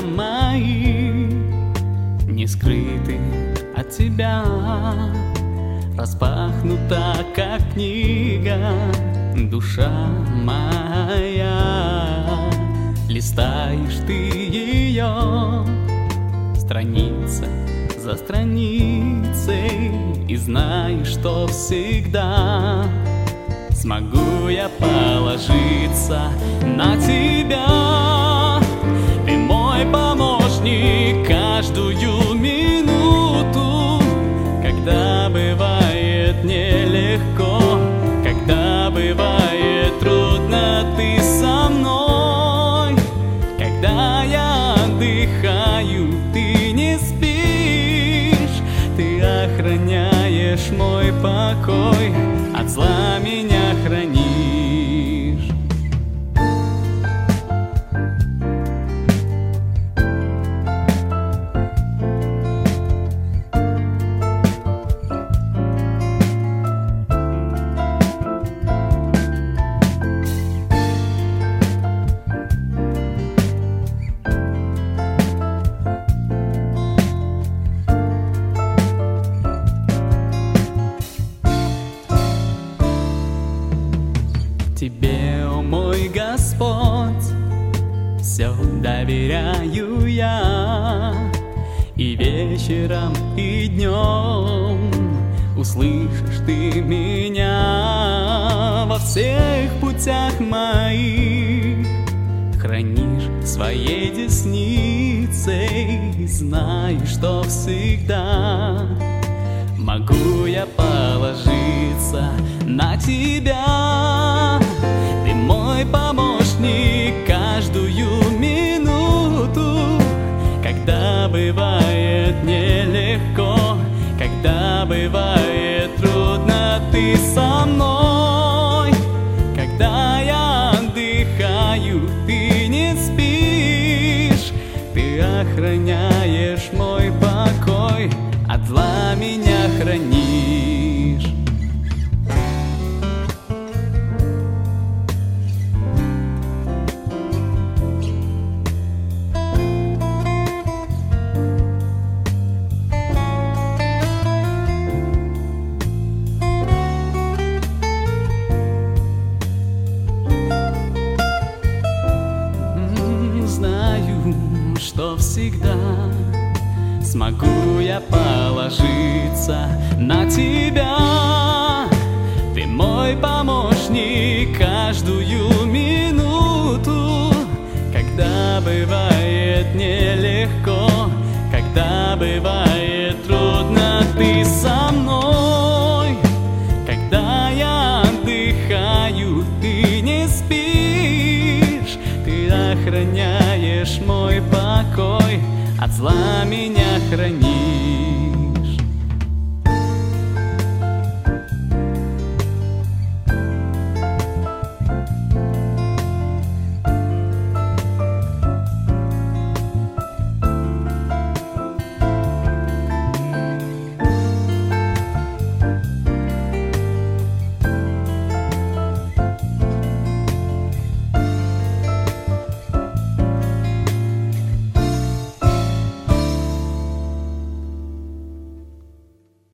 мои не скрыты от тебя. Распахнута, как книга, душа моя. Листаешь ты ее страница за страницей, и знаешь, что всегда смогу я положиться на тебя. Ты мой помощник каждую минуту, когда бывает нелегко, когда бывает трудно, ты со мной. Когда я отдыхаю, ты не спишь, ты охраняешь мой покой, от зла меня хранишь. Тебе, о мой Господь, все доверяю я, и вечером, и днем услышишь ты меня. Во всех путях моих хранишь своей десницей, знаешь, что всегда могу я положиться на тебя. Ты мой помощник каждую минуту, когда бывает нелегко, когда бывает трудно, ты со мной. Когда я отдыхаю, ты не спишь, ты охраняешь мой покой, от зла меня хранишь. Знаю, что всегда смогу я положиться на тебя. Ты мой помощник каждую минуту, когда бывает нелегко, когда бывает трудно, ты со мной. Когда я отдыхаю, ты не спишь, ты охраняешь мой покой, от зла меня храни.